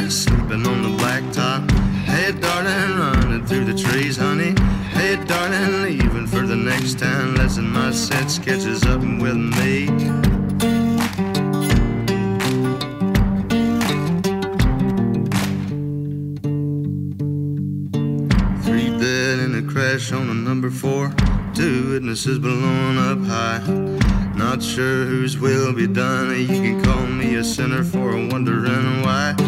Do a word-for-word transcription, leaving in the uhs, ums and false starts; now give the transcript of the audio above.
sleeping on the blacktop. Hey, darling, running through the trees, honey. Hey, darling, leaving for the next town. Lesson my sense catches up with me. Three dead in a crash on a number four. Two witnesses blown up high. Not sure whose will be done. You can call me a sinner for wondering why.